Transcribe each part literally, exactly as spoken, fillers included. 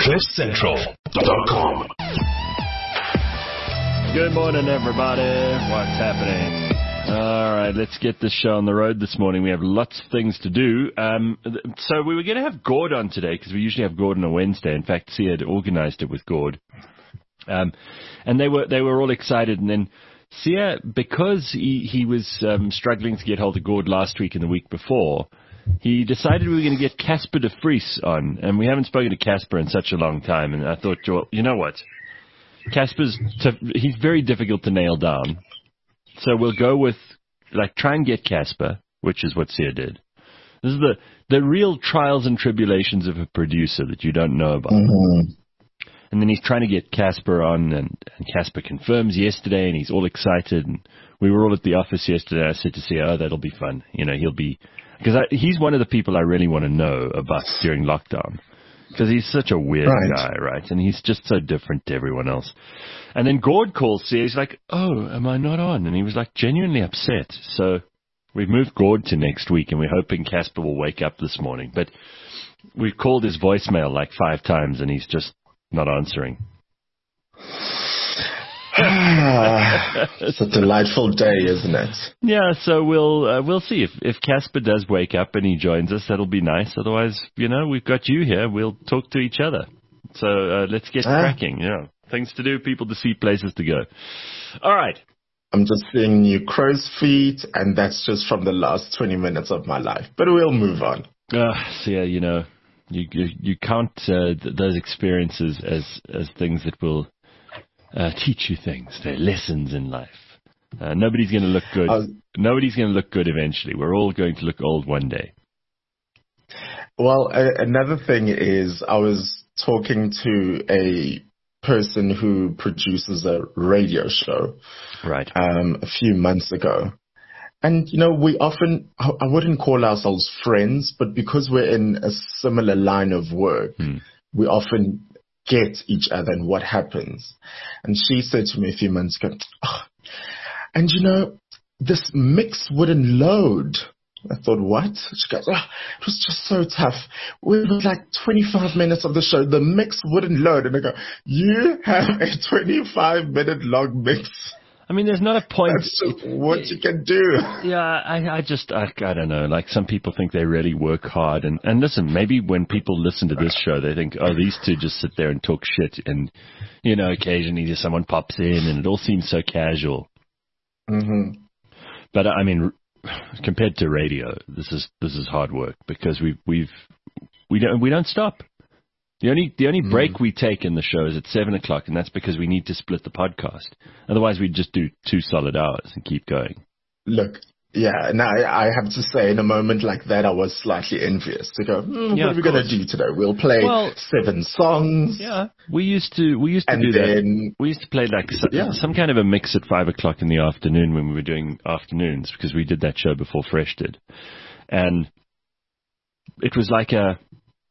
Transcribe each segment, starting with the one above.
cliff central dot com. Good morning, everybody. What's happening? All right, let's get this show on the road this morning. We have lots of things to do. Um, so we were going to have Gord on today because we usually have Gord on a Wednesday. In fact, Sia had organized it with Gord. Um, and they were they were all excited. And then Sia, because he, he was um, struggling to get hold of Gord last week and the week before, he decided we were going to get Casper de Vries on. And we haven't spoken to Casper in such a long time. And I thought, well, you know what? Casper's, t- he's very difficult to nail down. So we'll go with, like, try and get Casper, which is what Sia did. This is the, the real trials and tribulations of a producer that you don't know about. Mm-hmm. And then he's trying to get Casper on, and, and Casper confirms yesterday, and he's all excited. And we were all at the office yesterday. I said to Sia, oh, that'll be fun. You know, he'll be, because he's one of the people I really want to know about during lockdown. Because he's such a weird right. guy, right? And he's just so different to everyone else. And then Gord calls Sia. He's like, oh, am I not on? And he was like genuinely upset. So we've moved Gord to next week, and we're hoping Casper will wake up this morning. But we've called his voicemail like five times, and he's just not answering. It's a delightful day, isn't it? Yeah, so we'll uh, we'll see if if Casper does wake up and he joins us. That'll be nice. Otherwise, you know, we've got you here. We'll talk to each other. So uh, let's get ah. cracking. Yeah, things to do, people to see, places to go. All right. I'm just seeing new crow's feet, and that's just from the last twenty minutes of my life. But we'll move on. Uh, so yeah, you know, you you, you count uh, th- those experiences as as things that will Uh, teach you things. They're lessons in life. Uh, nobody's going to look good. Was, nobody's going to look good eventually. We're all going to look old one day. Well, a- another thing is I was talking to a person who produces a radio show right. um, a few months ago. And, you know, we often, I wouldn't call ourselves friends, but because we're in a similar line of work, hmm. we often get each other and what happens. And she said to me a few months ago, oh, and you know, this mix wouldn't load. I thought, what? She goes, oh, it was just so tough. We were like twenty-five minutes of the show. The mix wouldn't load. And I go, you have a twenty-five minute long mix. I mean, there's not a point. That's just what you can do. Yeah, I, I just, I, I don't know. Like, some people think they really work hard. And, and listen, maybe when people listen to this show, they think, oh, these two just sit there and talk shit. And, you know, occasionally just someone pops in and it all seems so casual. Mm-hmm. But, I mean, compared to radio, this is this is hard work because we've, we've, we don't, we don't stop. The only the only break mm. we take in the show is at seven o'clock, and that's because we need to split the podcast. Otherwise, we'd just do two solid hours and keep going. Look, yeah, now I have to say, in a moment like that, I was slightly envious to go, mm, yeah, what are we going to do today? We'll play well, seven songs. Yeah, we used to we used to and do then, that. We used to play like some, yeah. some kind of a mix at five o'clock in the afternoon when we were doing afternoons because we did that show before Fresh did, and it was like a.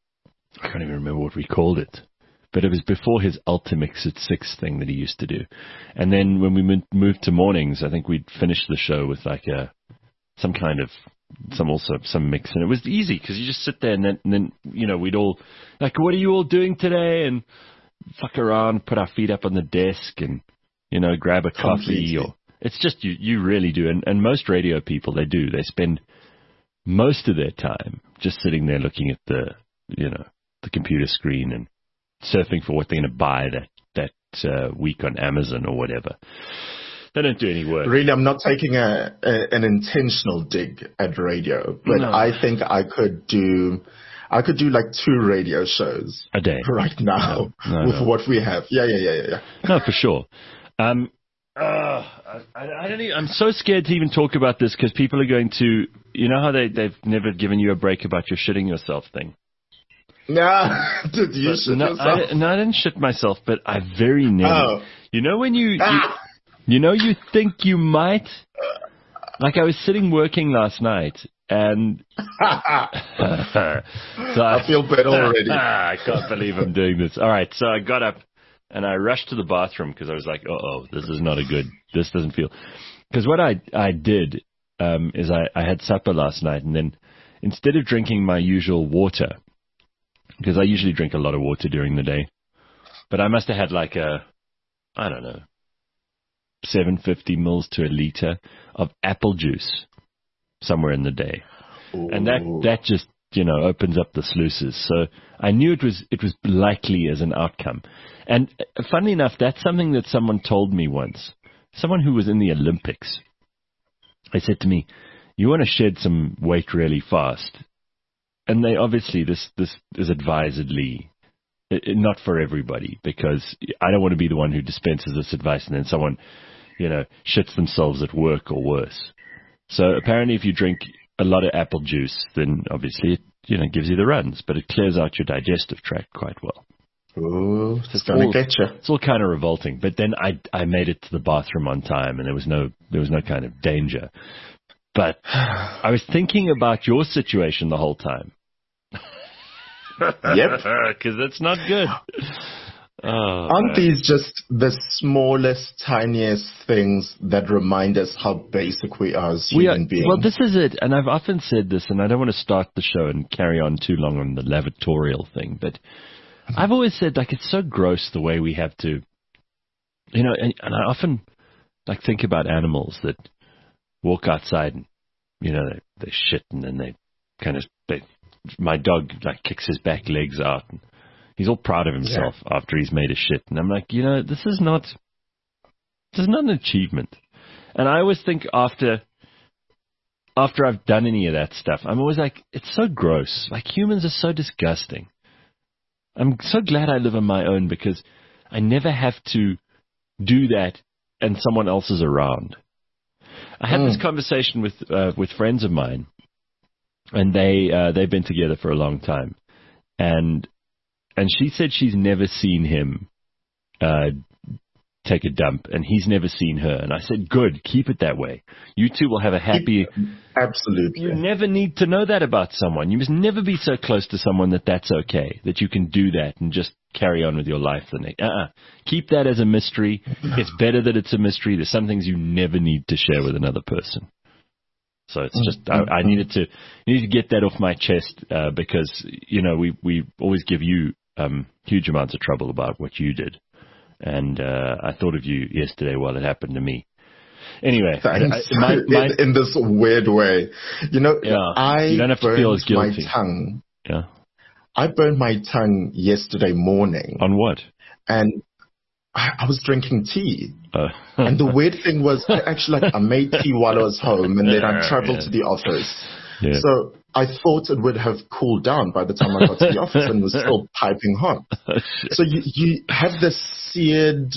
I can't even remember what we called it, but it was before his Ultimix at six thing that he used to do. And then when we moved to mornings, I think we'd finish the show with like a, some kind of, some also, some mix. And it was easy because you just sit there and then, and then, you know, we'd all, like, what are you all doing today? And fuck around, put our feet up on the desk and, you know, grab a coffee. Completely. Or it's just, you, you really do. And, and most radio people, they do. They spend most of their time just sitting there looking at the, you know, the computer screen and surfing for what they're going to buy that that uh, week on Amazon or whatever. They don't do any work. Really, I'm not taking a, a an intentional dig at radio, but no. I think I could do I could do like two radio shows a day right now no, no, with no. what we have. Yeah, yeah, yeah, yeah. yeah. No, for sure. Um, uh, I, I don't. Even, I'm so scared to even talk about this because people are going to. You know how they they've never given you a break about your shitting yourself thing. No, did you but, shit no, yourself? I, no, I didn't shit myself, but I very nearly. Oh. You know when you, ah. you, you know, you think you might. Like I was sitting working last night, and so I, I feel better already. I can't believe I'm doing this. All right, so I got up and I rushed to the bathroom because I was like, "Uh oh, this is not a good. This doesn't feel." Because what I I did um, is I, I had supper last night, and then instead of drinking my usual water, because I usually drink a lot of water during the day. But I must have had like a, I don't know, seven hundred fifty mils to a liter of apple juice somewhere in the day. Ooh. And that, that just, you know, opens up the sluices. So I knew it was, it was likely as an outcome. And uh, funnily enough, that's something that someone told me once. Someone who was in the Olympics. They said to me, you want to shed some weight really fast. And they obviously, this, this is advisedly it, it, not for everybody, because I don't want to be the one who dispenses this advice and then someone, you know, shits themselves at work or worse. So apparently if you drink a lot of apple juice, then obviously it, you know, gives you the runs, but it clears out your digestive tract quite well. Ooh, It's gonna all, get you. It's all kind of revolting. But then I I made it to the bathroom on time, and there was no there was no kind of danger. But I was thinking about your situation the whole time. Yep. Because that's not good. Oh, Aren't man. these just the smallest, tiniest things that remind us how basic we are as We human are, beings? well, this is it, and I've often said this, and I don't want to start the show and carry on too long on the lavatorial thing, but I've always said, like, it's so gross the way we have to, you know, and, and I often, like, think about animals that walk outside and, you know, they, they shit, and then they kind of, they, my dog, like, kicks his back legs out, and he's all proud of himself yeah. after he's made a shit. And I'm like, you know, this is not, this is not an achievement. And I always think after, after I've done any of that stuff, I'm always like, it's so gross. Like, humans are so disgusting. I'm so glad I live on my own because I never have to do that and someone else is around. I had mm. this conversation with, uh, with friends of mine, and they, uh, they've been together for a long time. And, And she said she's never seen him uh, take a dump, and he's never seen her. And I said, good, keep it that way. You two will have a happy... Absolutely. You never need to know that about someone. You must never be so close to someone that that's okay, that you can do that and just carry on with your life. The next. Uh-uh. Keep that as a mystery. It's better that it's a mystery. There's some things you never need to share with another person. So it's just, I, I needed to need to get that off my chest uh, because, you know, we, we always give you Um, huge amounts of trouble about what you did. And uh, I thought of you yesterday while it happened to me. Anyway, I, I, my, my, in, in this weird way. You know, yeah, I you don't have to feel as burned guilty. my tongue. Yeah. I burned my tongue yesterday morning. On what? And I, I was drinking tea. Uh. And the weird thing was, I actually, like, I made tea while I was home, and then I traveled yeah. to the office. Yeah. So I thought it would have cooled down by the time I got to the office and was still piping hot. Oh, so you, you have this seared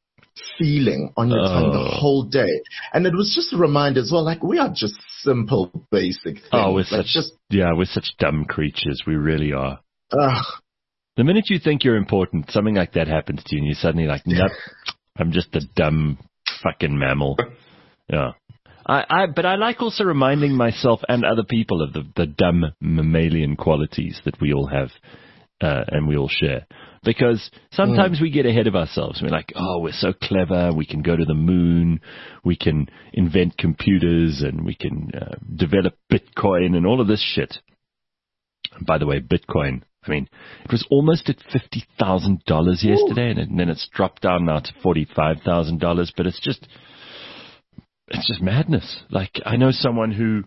feeling on your oh. tongue the whole day. And it was just a reminder as well, like, we are just simple, basic things. Oh, we're like such, just, yeah, we're such dumb creatures. We really are. Uh, the minute you think you're important, something like that happens to you, and you're suddenly like, nope, I'm just a dumb fucking mammal. Yeah. I, I, but I like also reminding myself and other people of the, the dumb mammalian qualities that we all have uh, and we all share. Because sometimes mm. we get ahead of ourselves. We're like, oh, we're so clever. We can go to the moon. We can invent computers and we can uh, develop Bitcoin and all of this shit. And by the way, Bitcoin, I mean, it was almost at fifty thousand dollars yesterday, and, it, and then it's dropped down now to forty-five thousand dollars. But it's just... It's just madness. Like, I know someone who,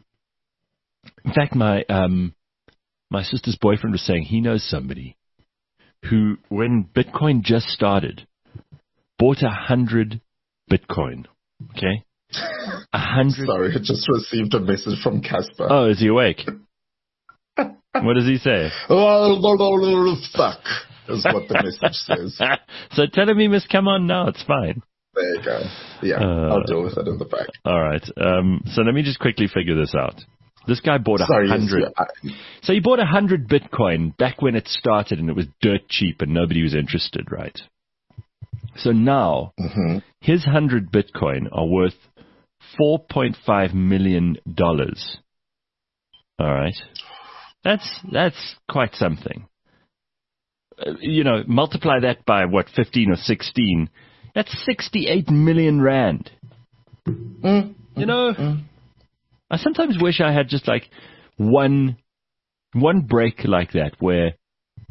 in fact, my um, my sister's boyfriend was saying he knows somebody who, when Bitcoin just started, bought a hundred Bitcoin. Okay, a hundred. Sorry, I just received a message from Casper. Oh, is he awake? What does he say? Oh, fuck, is what the message says. So tell him he must come on now. It's fine. There you go. Yeah, uh, I'll deal with it in the back. All right. Um, so let me just quickly figure this out. This guy bought a hundred. Yes, I... So he bought a hundred Bitcoin back when it started, and it was dirt cheap, and nobody was interested, right? So now mm-hmm. his hundred Bitcoin are worth four point five million dollars. All right, that's that's quite something. Uh, you know, multiply that by what, fifteen or sixteen. That's sixty-eight million rand. Mm, you know, mm. I sometimes wish I had just like one, one break like that where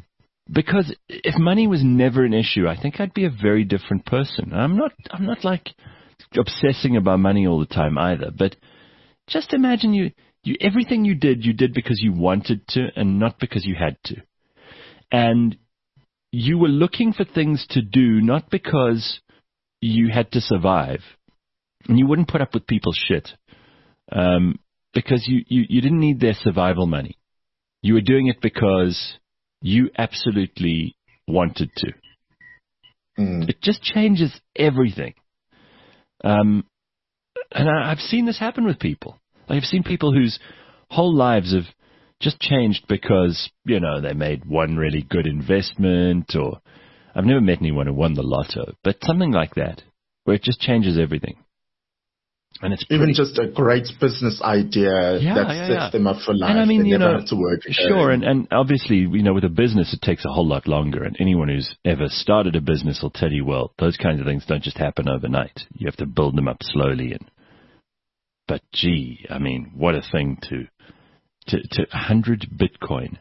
because if money was never an issue, I think I'd be a very different person. I'm not, I'm not like obsessing about money all the time either, but just imagine you, you, everything you did, you did because you wanted to and not because you had to. And you were looking for things to do, not because you had to survive. And you wouldn't put up with people's shit, um, because you, you, you didn't need their survival money. You were doing it because you absolutely wanted to. Mm. It just changes everything. Um, and I, I've seen this happen with people. Like I've seen people whose whole lives have just changed because, you know, they made one really good investment, or I've never met anyone who won the lotto, but something like that, where it just changes everything. And it's even pretty, just a great business idea yeah, that yeah, sets yeah. them up for life. And I mean, they you never know, have to work again. Sure, and, and obviously, you know, with a business, it takes a whole lot longer. And anyone who's ever started a business will tell you, well, those kinds of things don't just happen overnight. You have to build them up slowly. And but gee, I mean, what a thing to to to one hundred Bitcoin.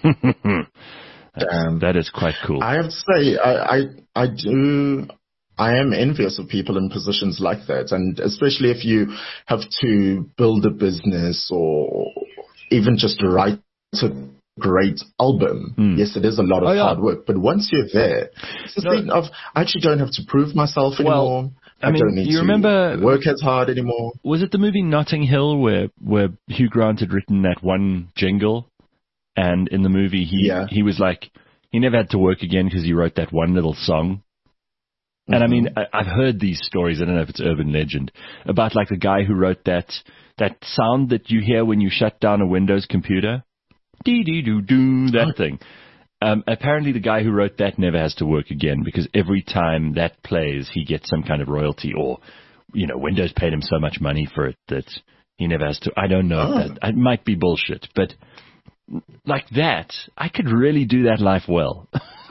Damn. That is quite cool. I have to say, I, I, I do, I am envious of people in positions like that. And especially if you have to build a business or even just write a great album. Mm. Yes, it is a lot of oh, yeah. hard work. But once you're there, it's the no. thing of, I actually don't have to prove myself anymore. Well, I, I mean, don't need you to remember, work as hard anymore. Was it the movie Notting Hill where, where Hugh Grant had written that one jingle? And in the movie, he yeah. he was like, he never had to work again because he wrote that one little song. Mm-hmm. And I mean, I, I've heard these stories, I don't know if it's urban legend, about like the guy who wrote that that sound that you hear when you shut down a Windows computer. Dee-dee-doo-doo, that oh. thing. Um, apparently the guy who wrote that never has to work again because every time that plays, he gets some kind of royalty, or, you know, Windows paid him so much money for it that he never has to. I don't know oh. if that, it might be bullshit, but like that, I could really do that life well.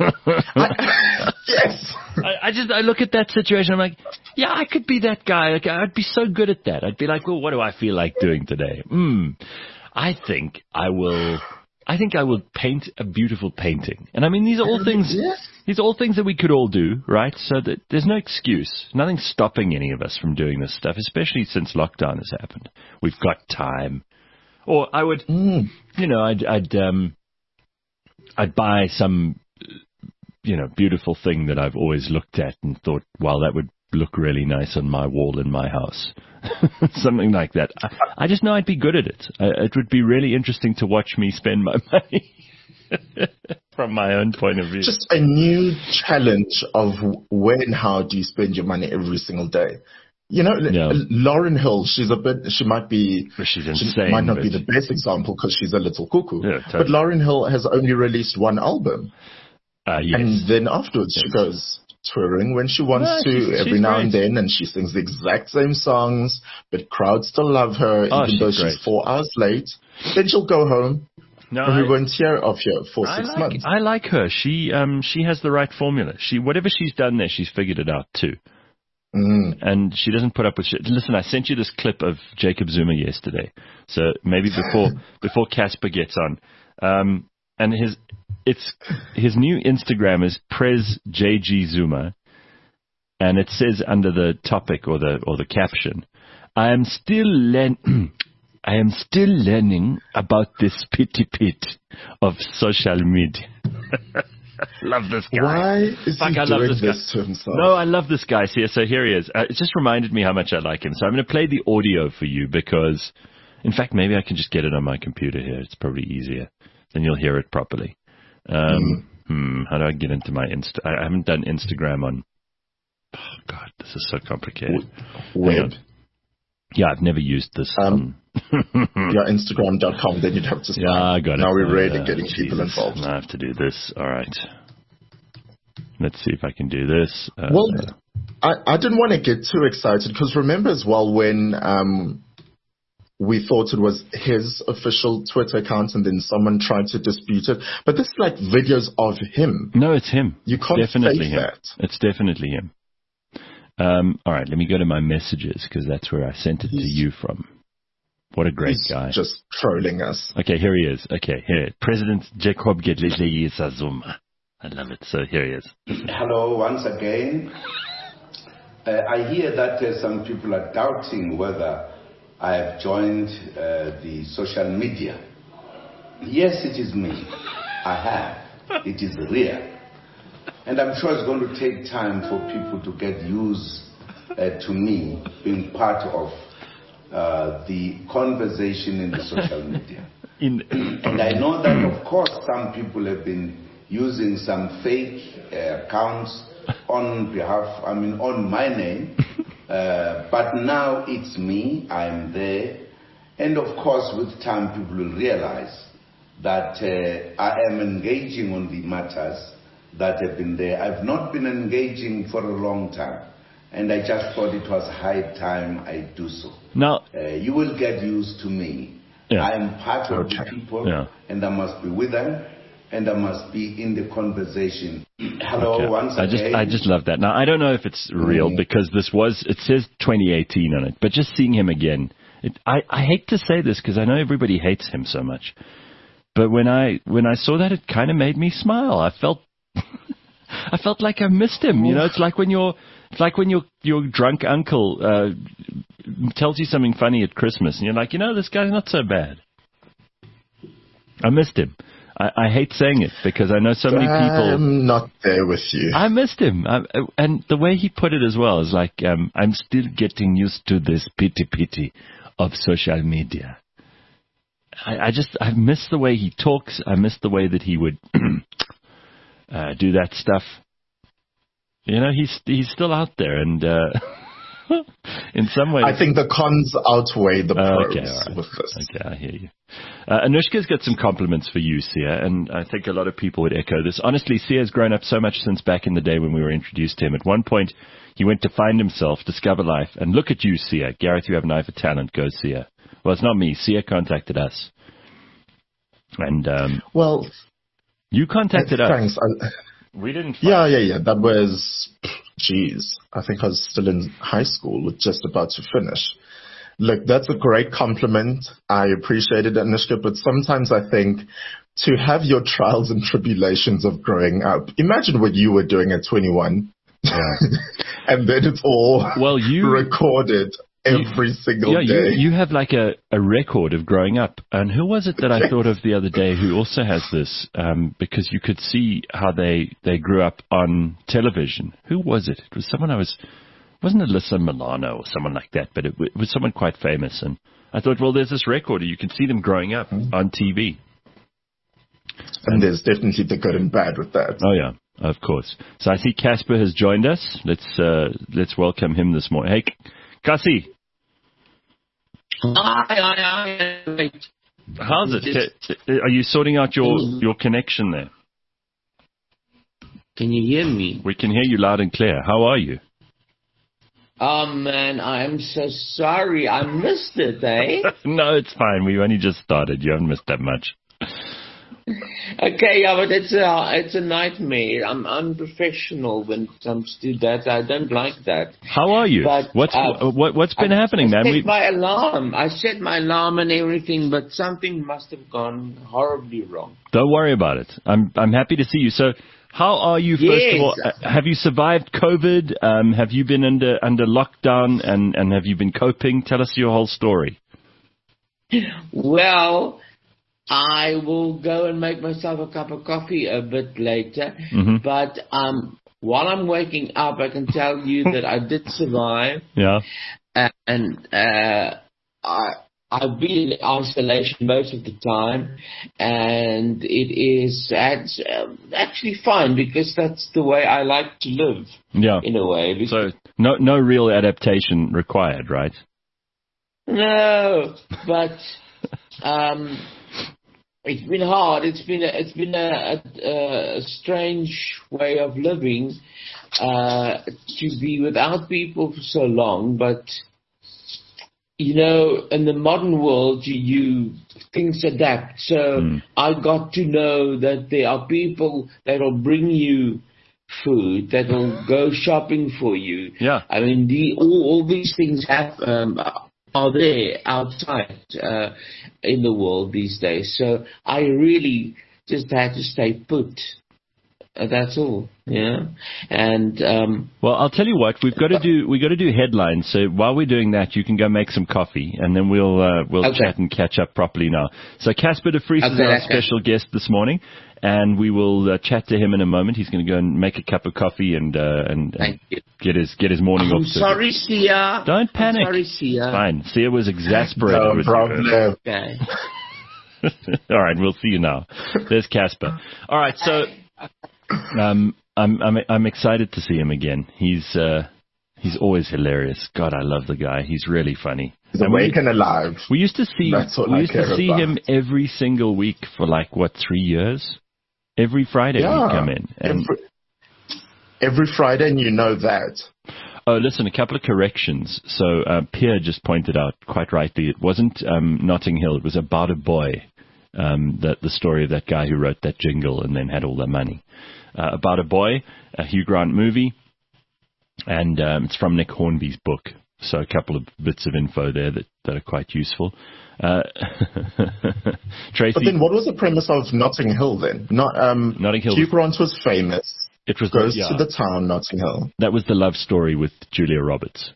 I, yes. I, I just, I look at that situation, I'm like, yeah, I could be that guy. Like, I'd be so good at that. I'd be like, well, what do I feel like doing today? Hmm. I think I will, I think I will paint a beautiful painting. And I mean, these are all things, yes. these are all things that we could all do, right? So that there's no excuse. Nothing's stopping any of us from doing this stuff, especially since lockdown has happened. We've got time. Or I would, mm. you know, I'd, I'd, um, I'd buy some, you know, beautiful thing that I've always looked at and thought, wow, that would look really nice on my wall in my house. Something like that. I, I just know I'd be good at it. I, it would be really interesting to watch me spend my money from my own point of view. Just a new challenge of when and how do you spend your money every single day. You know, yeah. Lauryn Hill, she's a bit, she might be, she's insane, she might not but... be the best example because she's a little cuckoo. Yeah, totally. But Lauryn Hill has only released one album. Uh, yes. And then afterwards yes. she goes touring when she wants no, to, she's, every she's now great. and then, and she sings the exact same songs, but crowds still love her, oh, even she's though great. she's four hours late. Then she'll go home. No, and we I, won't hear of her for I six like, months. I like her. She, um, she has the right formula. She, whatever she's done there, she's figured it out too. Mm. And she doesn't put up with shit. Listen, I sent you this clip of Jacob Zuma yesterday. So maybe before before Casper gets on. Um, and his it's his new Instagram is Prez J G Zuma. And it says under the topic or the or the caption, I am still learn I am still learning about this pity pit of social media. Love this guy. Why is Fuck, he I doing love this, this guy. to himself? No, I love this guy. See, so here he is. Uh, it just reminded me how much I like him. So I'm going to play the audio for you because, in fact, maybe I can just get it on my computer here. It's probably easier. Then you'll hear it properly. Um, mm. Hmm, how do I get into my Insta? I haven't done Instagram on... Oh, God, this is so complicated. Web. Yeah, I've never used this. Um, yeah, Instagram dot com, then you'd have to start. Yeah, I got it. Now we're oh, really yeah. getting Jesus. people involved. I have to do this. All right. Let's see if I can do this. Uh, well, I, I didn't want to get too excited because remember as well when um, we thought it was his official Twitter account and then someone tried to dispute it. But this is like videos of him. No, it's him. You can't definitely fake him. that. It's definitely him. Um, all right, let me go to my messages because that's where I sent it he's, to you from. What a great he's guy. Just trolling us. Okay, here he is. Okay, here. President Jacob Gedleyi Zuma. I love it. So here he is. Hello once again. Uh, I hear that uh, some people are doubting whether I have joined uh, the social media. Yes, it is me. I have. It is real. And I'm sure it's going to take time for people to get used uh, to me being part of uh, the conversation in the social media. In and I know that, of course, some people have been using some fake uh, accounts on behalf, I mean, on my name. Uh, but now it's me, I'm there. And of course, with time, people will realize that uh, I am engaging on the matters that have been there. I've not been engaging for a long time. And I just thought it was high time I do so. Now, uh, you will get used to me. Yeah. I am part of okay. the people, yeah. and I must be with them, and I must be in the conversation. Hello, okay. once I again. just, I just love that. Now, I don't know if it's real mm. because this was, it says twenty eighteen on it, but just seeing him again, it, I, I hate to say this because I know everybody hates him so much, but when I, when I saw that, it kind of made me smile. I felt, I felt like I missed him. You know, it's like when you're, it's like when your your drunk uncle uh, tells you something funny at Christmas, and you're like, you know, this guy's not so bad. I missed him. I, I hate saying it because I know so many people. I'm not there with you. I missed him, I, and the way he put it as well is like, um, I'm still getting used to this pity pity of social media. I, I just I miss the way he talks. I miss the way that he would uh, do that stuff. You know, he's he's still out there, and uh, in some ways, I think the cons outweigh the pros okay, right. with this. Okay, I hear you. Uh, Anushka's got some compliments for you, Sia, and I think a lot of people would echo this. Honestly, Sia's grown up so much since back in the day when we were introduced to him. At one point, he went to find himself, discover life, and look at you, Sia. Gareth, you have an eye for talent. Go, Sia. Well, it's not me. Sia contacted us, and um, well, you contacted uh, us. Thanks. I, We didn't. Yeah, yeah, yeah. That was, geez, I think I was still in high school, just about to finish. Look, that's a great compliment. I appreciate it, Anushka, but sometimes I think to have your trials and tribulations of growing up, imagine what you were doing at twenty-one. Yeah. And then it's all well, you, recorded every you, single yeah, day. You, you have like a, a record of growing up. And who was it that I thought of the other day who also has this? Um, because you could see how they, they grew up on television. Who was it? It was someone I was, wasn't it Alyssa Milano or someone like that, but it, it was someone quite famous. And I thought, well, there's this record. You can see them growing up mm-hmm. on T V. And, and there's definitely the good and bad with that. Oh, yeah. Of course. So I see Casper has joined us. Let's uh, let's welcome him this morning. Hey, Cassie. Hi, hi, hi. How's it? Are you sorting out your, your connection there? Can you hear me? We can hear you loud and clear. How are you? Oh, man, I'm so sorry. I missed it, eh? No, it's fine. We only just started. You haven't missed that much. Okay, yeah, but it's a, it's a nightmare. I'm unprofessional when it comes to that. I don't like that. How are you? But, what's uh, what, what's been I, happening, I man? I set my alarm. I set my alarm and everything, but something must have gone horribly wrong. Don't worry about it. I'm I'm happy to see you. So, how are you? First yes. of all, have you survived COVID? Um, have you been under under lockdown, and and have you been coping? Tell us your whole story. Well, I will go and make myself a cup of coffee a bit later. Mm-hmm. But um, while I'm waking up, I can tell you that I did survive. Yeah. Uh, and uh, I, I've been in isolation most of the time. And it is actually fine because that's the way I like to live. Yeah. In a way. So no, no real adaptation required, right? No, but... um. It's been hard. It's been a, it's been a, a, a strange way of living uh, to be without people for so long. But you know, in the modern world, you, you things adapt. So mm. I got to know that there are people that will bring you food, that will go shopping for you. Yeah, I mean, the all, all these things have. Um, are there outside uh, in the world these days. So I really just had to stay put Uh, that's all, yeah. And um, well, I'll tell you what, we've got to do. We've got to do headlines. So while we're doing that, you can go make some coffee, and then we'll uh, we'll okay. chat and catch up properly now. So Casper de Vries okay, is our okay. special guest this morning, and we will uh, chat to him in a moment. He's going to go and make a cup of coffee and uh, and, and get his get his morning I'm off. Sorry, Sia. Don't panic. I'm sorry, Sia. Fine. Sia was exasperated no with problem. you. Okay. All right, we'll see you now. There's Casper. All right, so um, I'm I'm I'm excited to see him again. He's uh, he's always hilarious. God, I love the guy. He's really funny. He's awake and alive. We used to see That's what we I used to care see about. him every single week for like what three years. Every Friday Yeah. he'd come in. And, Every, every Friday, and you know that. oh, listen, a couple of corrections. So uh, Pierre just pointed out quite rightly, it wasn't um, Notting Hill. It was About a Boy. Um, that the story of that guy who wrote that jingle and then had all the money. Uh, About a Boy, a Hugh Grant movie, and um, it's from Nick Hornby's book. So a couple of bits of info there that, that are quite useful. Uh, Tracy, But then, what was the premise of Notting Hill then? Not um, Notting Hill. Hugh Grant was famous. It was Goes yeah, to the town Notting Hill. that was the love story with Julia Roberts.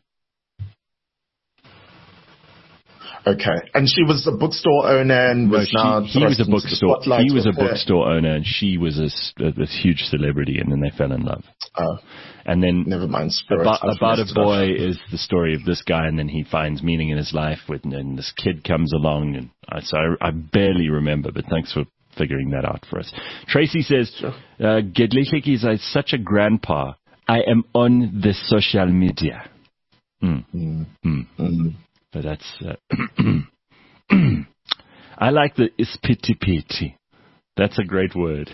Okay, and she was a bookstore owner and was No, now she, he was a thrust into the bookstore. spotlight He was a with her- bookstore owner, and she was a, s- a- a huge celebrity, and then they fell in love. Oh, And then never mind. Spirit. About, I've about a messed it up. Boy is the story of this guy, and then he finds meaning in his life, with, and this kid comes along, and I, so I, I barely remember, but thanks for figuring that out for us. Tracy says, uh, Gedlichik is uh, such a grandpa. I am on the social media. Mm. Mm. Mm. Mm. But that's... Uh, I like the ispiti-piti. That's a great word.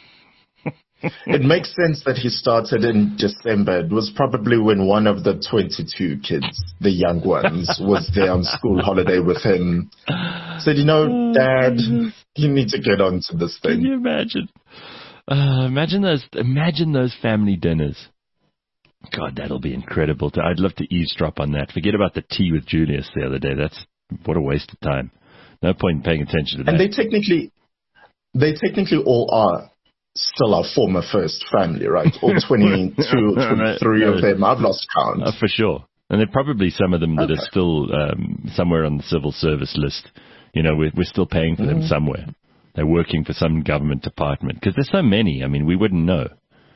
It makes sense that he started in December. It was probably when one of the twenty-two kids, the young ones, was there on school holiday with him. Said, you know, Dad, you need to get onto this Can thing. you imagine? Uh, imagine those. Imagine those family dinners. God, that'll be incredible. To, I'd love to eavesdrop on that. Forget about the tea with Julius the other day. That's what a waste of time. No point in paying attention to that. And they technically, they technically all are still our former first family, right? All twenty-two, twenty-three of them. I've lost count. Uh, for sure. And there are probably some of them that Okay. are still um, somewhere on the civil service list. You know, we're, we're still paying for them Mhm. somewhere. They're working for some government department. Because there's so many. I mean, we wouldn't know.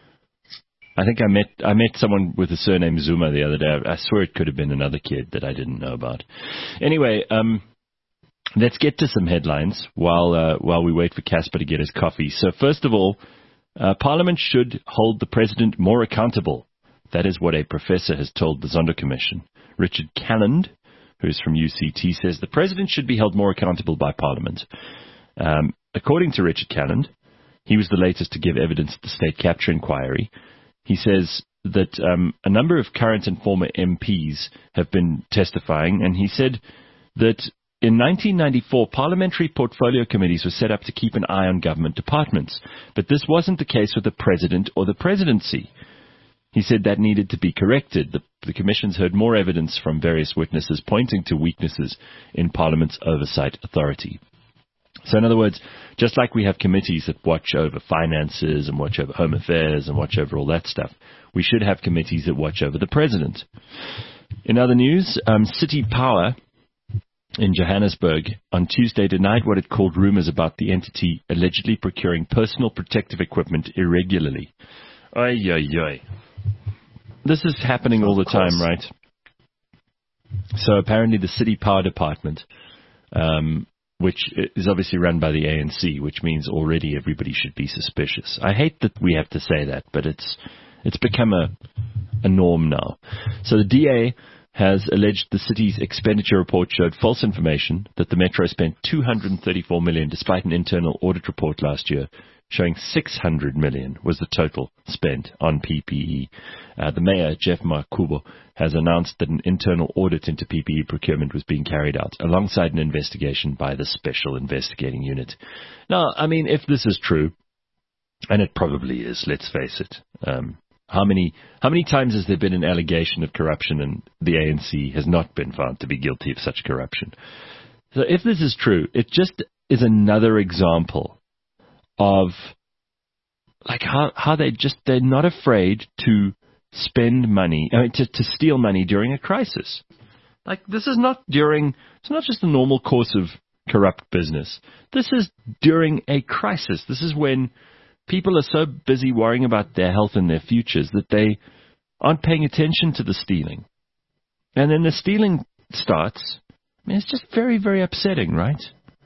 I think I met I met someone with the surname Zuma the other day. I swear it could have been another kid that I didn't know about. Anyway, um, let's get to some headlines while uh, while we wait for Casper to get his coffee. So first of all, uh, Parliament should hold the President more accountable. That is what a professor has told the Zondo Commission. Richard Calland, who's from U C T, says the President should be held more accountable by Parliament. Um, according to Richard Calland, he was the latest to give evidence at the state capture inquiry. He says that um, a number of current and former M Ps have been testifying, and he said that in nineteen ninety-four, parliamentary portfolio committees were set up to keep an eye on government departments, but this wasn't the case with the President or the Presidency. He said that needed to be corrected. The, the commissions heard more evidence from various witnesses pointing to weaknesses in Parliament's oversight authority. So in other words, just like we have committees that watch over finances and watch over home affairs and watch over all that stuff, we should have committees that watch over the President. In other news, um, City Power in Johannesburg on Tuesday denied what it called rumors about the entity allegedly procuring personal protective equipment irregularly. Ay, ay, ay. This is happening all the time, right? So apparently the City Power Department, um, which is obviously run by the A N C, which means already everybody should be suspicious. I hate that we have to say that, but it's it's become a, a norm now. So the D A has alleged the city's expenditure report showed false information, that the Metro spent two hundred thirty-four million dollars despite an internal audit report last year showing six hundred million dollars was the total spent on P P E. Uh, the mayor, Jeff Makubo, has announced that an internal audit into P P E procurement was being carried out alongside an investigation by the Special Investigating Unit. Now, I mean, if this is true, and it probably is, let's face it, um, how many how many times has there been an allegation of corruption and the A N C has not been found to be guilty of such corruption? So if this is true, it just is another example of like how, how they just, they're not afraid to spend money, I mean, to, to steal money during a crisis. Like, this is not during, it's not just the normal course of corrupt business. This is during a crisis. This is when people are so busy worrying about their health and their futures that they aren't paying attention to the stealing. And then the stealing starts. I mean, it's just very, very upsetting, right?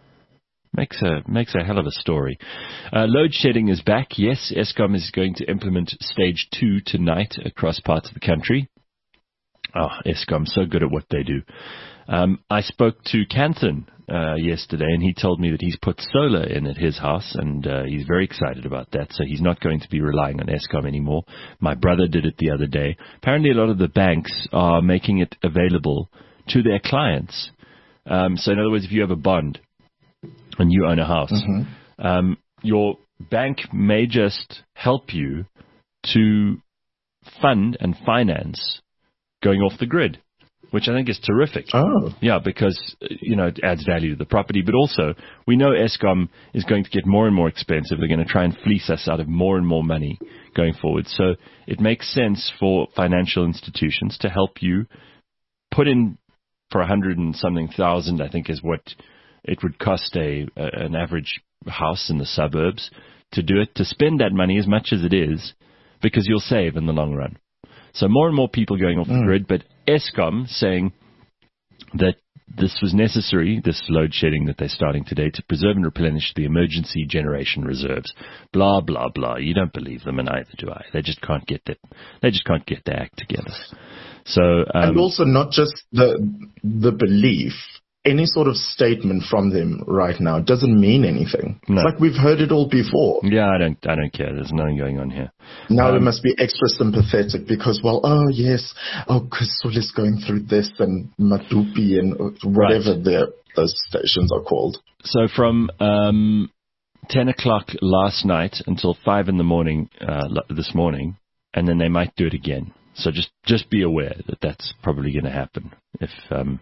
Makes a makes a hell of a story. Uh, load shedding is back. Yes, Eskom is going to implement stage two tonight across parts of the country. Oh, Eskom, so good at what they do. Um, I spoke to Canthan uh, yesterday, and he told me that he's put solar in at his house, and uh, he's very excited about that. So he's not going to be relying on Eskom anymore. My brother did it the other day. Apparently, a lot of the banks are making it available to their clients. Um, so in other words, if you have a bond and you own a house, mm-hmm. um, your bank may just help you to fund and finance going off the grid, which I think is terrific. Oh. Yeah, because, you know, it adds value to the property. But also, we know Eskom is going to get more and more expensive. They're going to try and fleece us out of more and more money going forward. So it makes sense for financial institutions to help you put in for a hundred and something thousand, I think is what it would cost a, a an average house in the suburbs to do it, to spend that money as much as it is, because you'll save in the long run. So more and more people going off mm. the grid, but Eskom saying that this was necessary, this load shedding that they're starting today, to preserve and replenish the emergency generation reserves. Blah, blah, blah. You don't believe them, and neither do I. They just can't get that. They just can't get their act together. So, um, and also not just the the belief. Any sort of statement from them right now doesn't mean anything. No. It's like we've heard it all before. Yeah, I don't, I don't care. There's nothing going on here. Now um, we must be extra sympathetic because, well, oh yes, oh, Kusula's going through this and Matupi and whatever right. their those stations are called. So from um, ten o'clock last night until five in the morning uh, this morning, and then they might do it again. So just just be aware that that's probably going to happen if. Um,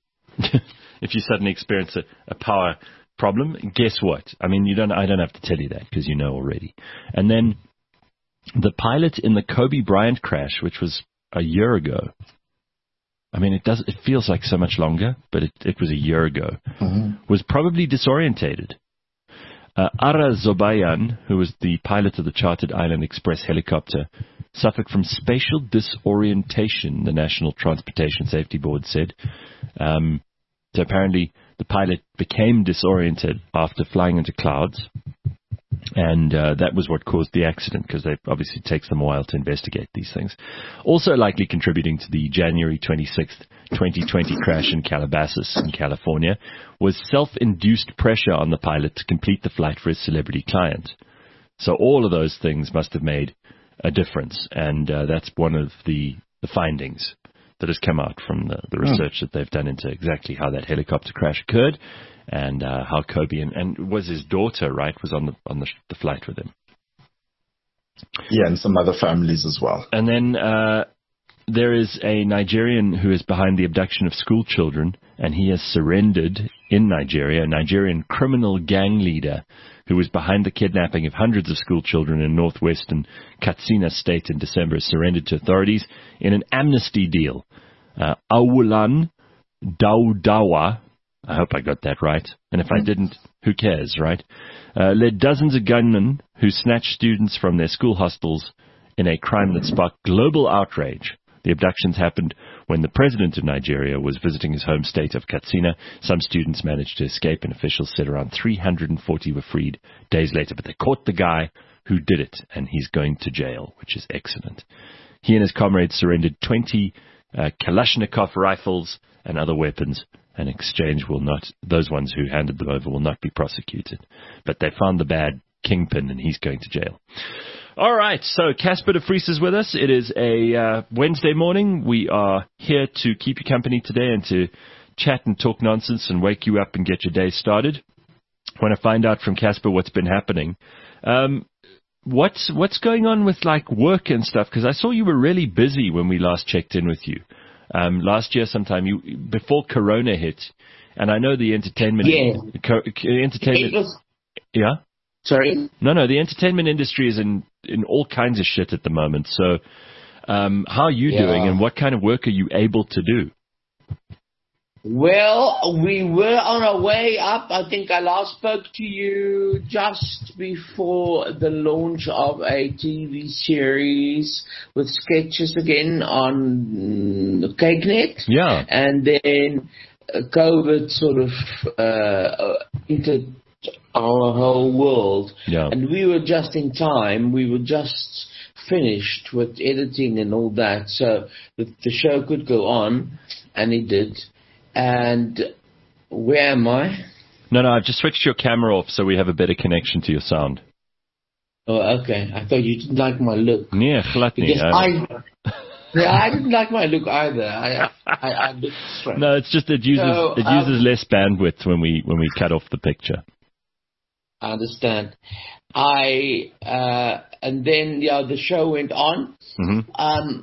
If you suddenly experience a, a power problem, guess what? I mean, you don't. I don't have to tell you that because you know already. And then the pilot in the Kobe Bryant crash, which was a year ago. I mean, it does. It feels like so much longer, but it, it was a year ago. Mm-hmm. Was probably disorientated. Uh, Ara Zobayan, who was the pilot of the chartered Island Express helicopter, suffered from spatial disorientation, the National Transportation Safety Board said. Um, so apparently the pilot became disoriented after flying into clouds, and uh, that was what caused the accident, because it obviously takes them a while to investigate these things. Also likely contributing to the January twenty-sixth, twenty twenty crash in Calabasas in California was self-induced pressure on the pilot to complete the flight for his celebrity client. So all of those things must have made a difference, and uh, that's one of the, the findings that has come out from the, the research mm. that they've done into exactly how that helicopter crash occurred, and uh, how Kobe and, and was his daughter, right, was on the on the, the flight with him. Yeah, and some other families as well. And then uh, there is a Nigerian who is behind the abduction of school children, and he has surrendered in Nigeria, a Nigerian criminal gang leader who was behind the kidnapping of hundreds of school children in northwestern Katsina state in December, surrendered to authorities in an amnesty deal. Uh, Awulan Daudawa, I hope I got that right, and if I didn't, who cares, right? Uh, led dozens of gunmen who snatched students from their school hostels in a crime that sparked global outrage. The abductions happened when the president of Nigeria was visiting his home state of Katsina. Some students managed to escape, and officials said around three hundred forty were freed days later. But they caught the guy who did it, and he's going to jail, which is excellent. He and his comrades surrendered twenty uh, Kalashnikov rifles and other weapons. And exchange will not, those ones who handed them over will not be prosecuted. But they found the bad kingpin, and he's going to jail. All right, so Casper de Vries is with us. It is a uh, Wednesday morning. We are here to keep you company today and to chat and talk nonsense and wake you up and get your day started. I want to find out from Casper what's been happening. Um, what's what's going on with like work and stuff? Because I saw you were really busy when we last checked in with you. Um, last year sometime, you before Corona hit, and I know the entertainment... Yeah. Co- entertainment... It was, yeah? Sorry? No, no, the entertainment industry is in, in all kinds of shit at the moment. So um, how are you Yeah. doing, and what kind of work are you able to do? Well, we were on our way up. I think I last spoke to you just before the launch of a T V series with sketches again on mm, CakeNet. Yeah. And then uh, COVID sort of uh, entered our whole world. Yeah. And we were just in time. We were just finished with editing and all that. So the, the show could go on, and it did. And where am I? No, no, I've just switched your camera off so we have a better connection to your sound. Oh, okay. I thought you didn't like my look. Nee, glad nie. Because I, yeah, I didn't like my look either. I, I, I looked strange. No, it's just it uses So, it um, uses less bandwidth when we when we cut off the picture. I understand. I uh, and then yeah, the show went on. Mm-hmm. Um,